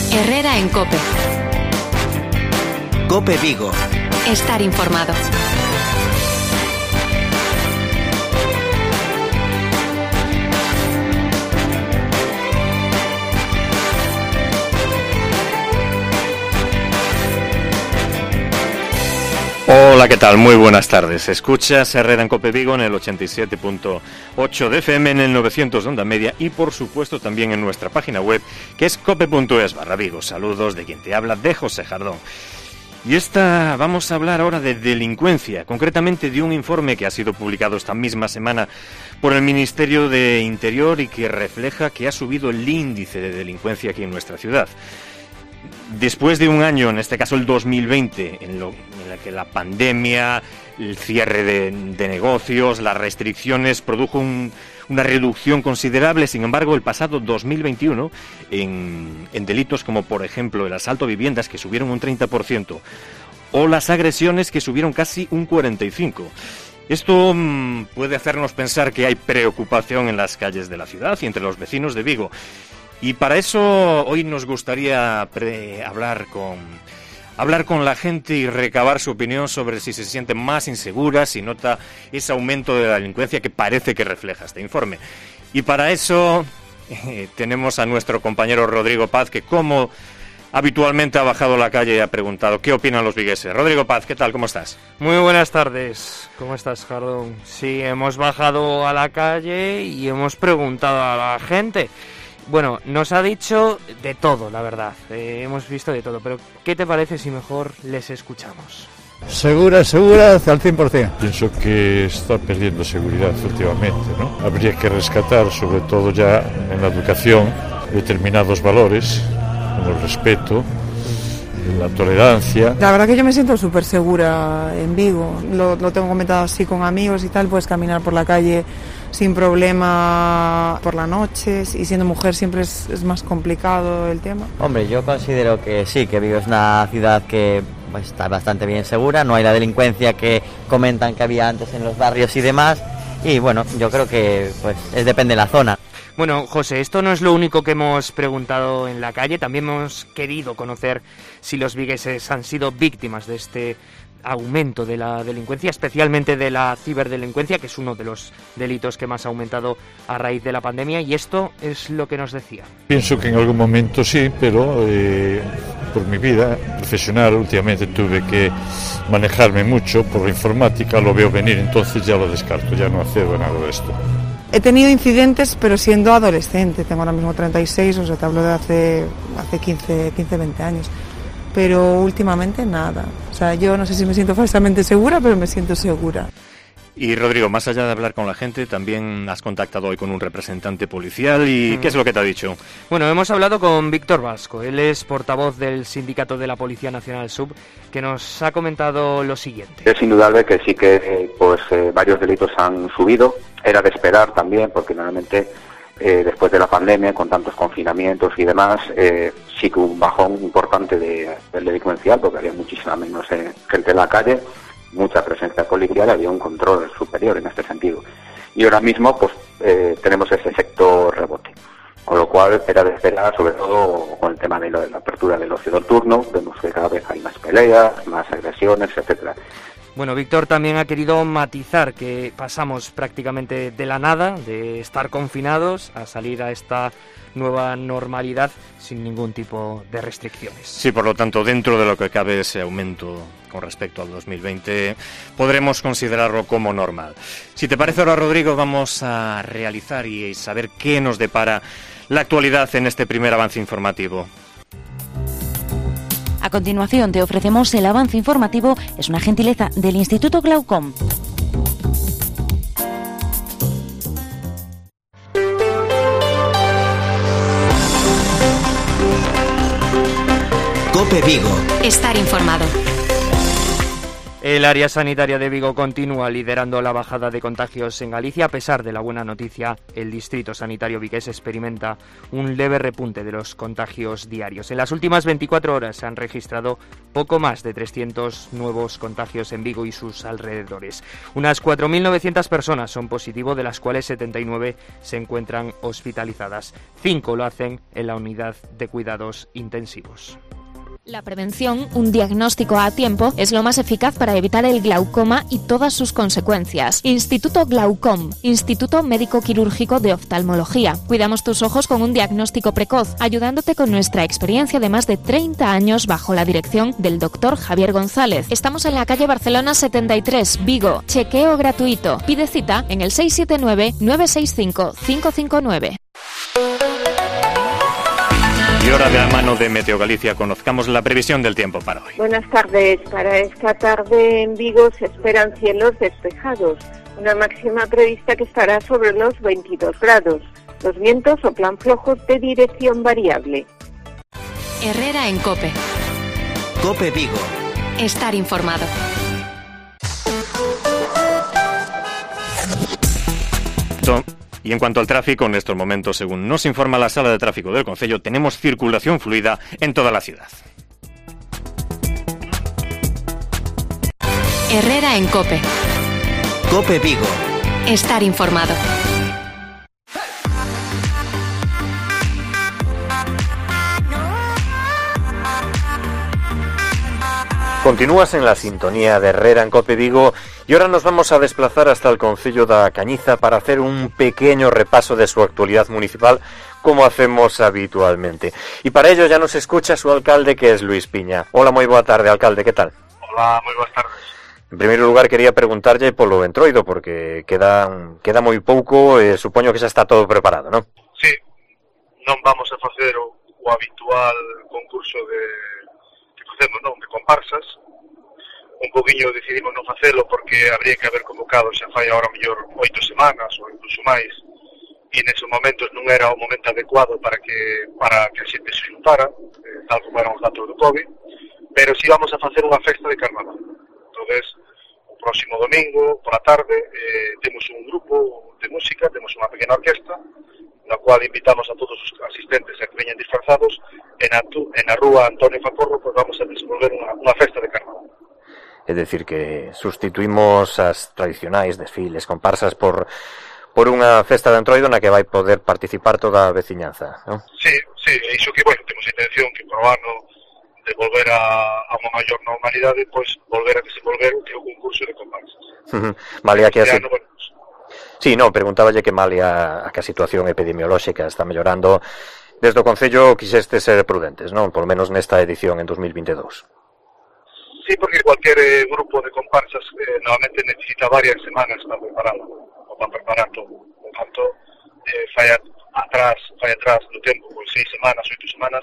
Herrera en COPE. COPE Vigo. Estar informado. Hola, ¿qué tal? Muy buenas tardes. Escuchas Herrera en COPE Vigo en el 87.8 de FM, en el 900 de onda media y, por supuesto, también en nuestra página web, que es cope.es/Vigo. Saludos de quien te habla, de José Jardón. Y vamos a hablar ahora de delincuencia, concretamente de un informe que ha sido publicado esta misma semana por el Ministerio de Interior y que refleja que ha subido el índice de delincuencia aquí en nuestra ciudad. Después de un año, en este caso el 2020, en la que la pandemia, el cierre de negocios, las restricciones produjo una reducción considerable. Sin embargo, el pasado 2021, en delitos como por ejemplo el asalto a viviendas, que subieron un 30%, o las agresiones, que subieron casi un 45%. Esto puede hacernos pensar que hay preocupación en las calles de la ciudad y entre los vecinos de Vigo. Y para eso hoy nos gustaría hablar con la gente y recabar su opinión sobre si se siente más insegura, si nota ese aumento de la delincuencia que parece que refleja este informe. Y para eso tenemos a nuestro compañero Rodrigo Paz, que como habitualmente ha bajado a la calle y ha preguntado qué opinan los vigueses. Rodrigo Paz, ¿qué tal? ¿Cómo estás? Muy buenas tardes. ¿Cómo estás, Jardón? Sí, hemos bajado a la calle y hemos preguntado a la gente. Bueno, nos ha dicho de todo, la verdad. Hemos visto de todo, pero ¿qué te parece si mejor les escuchamos? Segura, al 100%. Pienso que está perdiendo seguridad últimamente, ¿no? Habría que rescatar, sobre todo ya en la educación, determinados valores, como el respeto, la tolerancia. La verdad que yo me siento súper segura en Vigo. Lo tengo comentado así con amigos y tal, puedes caminar por la calle sin problema por la noche, y siendo mujer siempre es más complicado el tema. Hombre, yo considero que sí, que Vigo es una ciudad que está bastante bien segura, no hay la delincuencia que comentan que había antes en los barrios y demás, y bueno, yo creo que depende de la zona. Bueno, José, esto no es lo único que hemos preguntado en la calle, también hemos querido conocer si los vigueses han sido víctimas de este aumento de la delincuencia, especialmente de la ciberdelincuencia, que es uno de los delitos que más ha aumentado a raíz de la pandemia, y esto es lo que nos decía. Pienso que en algún momento sí, pero por mi vida profesional últimamente tuve que manejarme mucho por la informática, lo veo venir, entonces ya lo descarto, ya no accedo a nada de esto. He tenido incidentes, pero siendo adolescente. Tengo ahora mismo 36, o sea, te hablo de hace 15, 20 años. Pero últimamente nada. O sea, yo no sé si me siento falsamente segura, pero me siento segura. Y Rodrigo, más allá de hablar con la gente, también has contactado hoy con un representante policial. ¿Y qué es lo que te ha dicho? Bueno, hemos hablado con Víctor Vasco. Él es portavoz del Sindicato de la Policía Nacional Sub, que nos ha comentado lo siguiente. Es indudable que sí que varios delitos han subido. Era de esperar también, porque normalmente después de la pandemia, con tantos confinamientos y demás, sí que hubo un bajón importante del delincuencial, porque había muchísima menos gente en la calle, mucha presencia policial, había un control superior en este sentido. Y ahora mismo tenemos ese efecto rebote, con lo cual era de esperar, sobre todo con el tema de la apertura del ocio nocturno. Vemos que cada vez hay más peleas, más agresiones, etcétera. Bueno, Víctor también ha querido matizar que pasamos prácticamente de la nada, de estar confinados, a salir a esta nueva normalidad sin ningún tipo de restricciones. Sí, por lo tanto, dentro de lo que cabe ese aumento con respecto al 2020, podremos considerarlo como normal. Si te parece ahora, Rodrigo, vamos a realizar y saber qué nos depara la actualidad en este primer avance informativo. A continuación te ofrecemos el avance informativo, es una gentileza del Instituto Glaucom. COPE Vigo. Estar informado. El área sanitaria de Vigo continúa liderando la bajada de contagios en Galicia. A pesar de la buena noticia, el distrito sanitario vigués experimenta un leve repunte de los contagios diarios. En las últimas 24 horas se han registrado poco más de 300 nuevos contagios en Vigo y sus alrededores. Unas 4.900 personas son positivo, de las cuales 79 se encuentran hospitalizadas. 5 lo hacen en la unidad de cuidados intensivos. La prevención, un diagnóstico a tiempo, es lo más eficaz para evitar el glaucoma y todas sus consecuencias. Instituto Glaucom, Instituto Médico Quirúrgico de Oftalmología. Cuidamos tus ojos con un diagnóstico precoz, ayudándote con nuestra experiencia de más de 30 años bajo la dirección del Dr. Javier González. Estamos en la calle Barcelona 73, Vigo. Chequeo gratuito. Pide cita en el 679-965-559. Y hora de la mano de Meteo Galicia, conozcamos la previsión del tiempo para hoy. Buenas tardes. Para esta tarde en Vigo se esperan cielos despejados, una máxima prevista que estará sobre los 22 grados. Los vientos soplan flojos de dirección variable. Herrera en COPE. COPE Vigo. Estar informado. Y en cuanto al tráfico, en estos momentos, según nos informa la Sala de Tráfico del Concello, tenemos circulación fluida en toda la ciudad. Herrera en COPE. COPE Vigo. Estar informado. Continúas en la sintonía de Herrera en COPE Vigo y ahora nos vamos a desplazar hasta el concello da Cañiza para hacer un pequeño repaso de su actualidad municipal, como hacemos habitualmente. Y para ello ya nos escucha su alcalde, que es Luis Piña. Hola, moi boa tarde, alcalde, que tal? Hola, moi boas tardes. En primeiro lugar, quería preguntarlle polo Entroido, porque queda moi pouco e supoño que xa está todo preparado, non? Sí, non vamos a facer o habitual concurso que facemos, non? De comparsas. Un poquinho decidimos non facelo porque habría que haber convocado xa fai agora mellor 8 semanas ou incluso máis, e neses momentos non era o momento adecuado para que a xente se juntara, tal como eran os datos do COVID, pero si vamos a facer unha festa de carnaval. Entonces, o próximo domingo, pola tarde, temos un grupo de música, temos unha pequena orquesta, na cual invitamos a todos os asistentes a que veñan disfrazados, e na rúa Antonio Facorro pues vamos a desenvolver unha festa de carnaval. É dicir, que sustituímos as tradicionais desfiles, comparsas por unha festa de Entroido na que vai poder participar toda a veciñanza, non? Sí, iso que, bueno, temos a intención que por ano de volver a unha maior normalidade, pois volver a desenvolver o que é o concurso de comparsas. Malia que así... Bueno, sí, non, preguntáballe que malia a que a situación epidemiolóxica está mellorando, desde o Concello quixeste ser prudentes, non? Por menos nesta edición en 2022. Sí, porque cualquier grupo de comparsas normalmente necesita varias semanas para prepararlo, o para preparar todo. Por tanto, fai atrás no tempo, por 6 semanas, 8 semanas,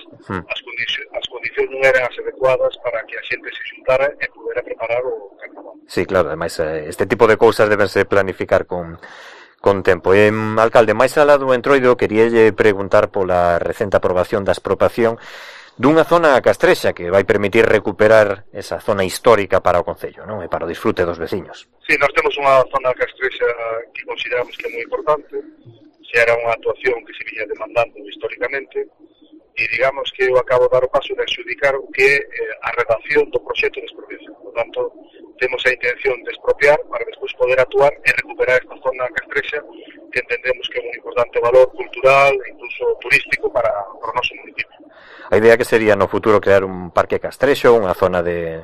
as condicións non eran as adecuadas para que a xente se xuntara e pudera preparar o carnaval. Sí, claro, ademais, este tipo de cousas debense planificar con tempo. Alcalde, máis alá do Entroido, queríalle preguntar pola recente aprobación da expropiación dunha zona castrexa que vai permitir recuperar esa zona histórica para o Concello, non? E para o disfrute dos veciños. Sí, nós temos unha zona castrexa que consideramos que é moi importante, se era unha actuación que se viña demandando históricamente, e digamos que eu acabo de dar o paso de adxudicar o que é a redacción do proxecto de expropiación. Por tanto, temos a intención de expropiar para despois poder actuar e recuperar esta zona castrexa que entendemos que é un importante valor cultural e incluso turístico para o noso municipio. A idea que sería no futuro crear un parque castrexo, unha zona de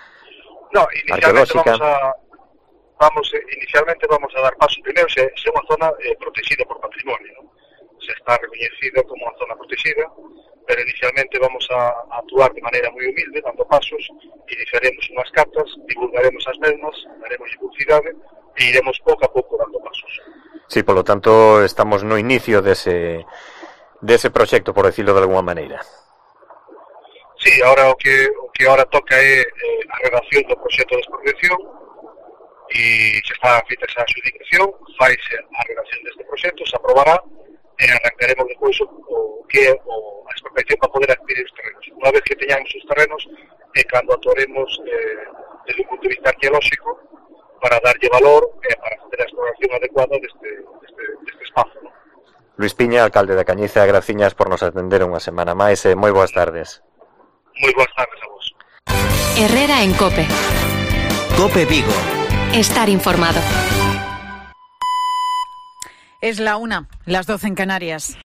arqueolóxica. Inicialmente vamos a dar paso primeiro se é unha zona protegida por patrimonio, ¿no? Se está reconhecida como unha zona protegida, pero inicialmente vamos a actuar de maneira moi humilde, dando pasos, iniciaremos unhas cartas, divulgaremos as mesmas, daremos publicidade e iremos pouco a pouco dando pasos. Sí, polo tanto, estamos no inicio dese proxecto, por decirlo de alguma maneira. Sí, ahora o que ahora toca é a redacción do proxecto de expropiación e xa está feita esa adjudicación, faise a redacción deste proxecto, se aprobará e arrancaremos depois o que é a expropiación para poder adquirir os terrenos. Unha vez que teñamos os terrenos, e cando actuaremos desde un punto de vista arqueolóxico para darlle valor e para facer a exploración adecuada deste espazo, non? Luis Piña, alcalde da Cañiza, graciñas por nos atender unha semana máis e moi boas tardes. Moi boas tardes a vos. Herrera en COPE. COPE Vigo. Estar informado. Es la 1, las 12 en Canarias.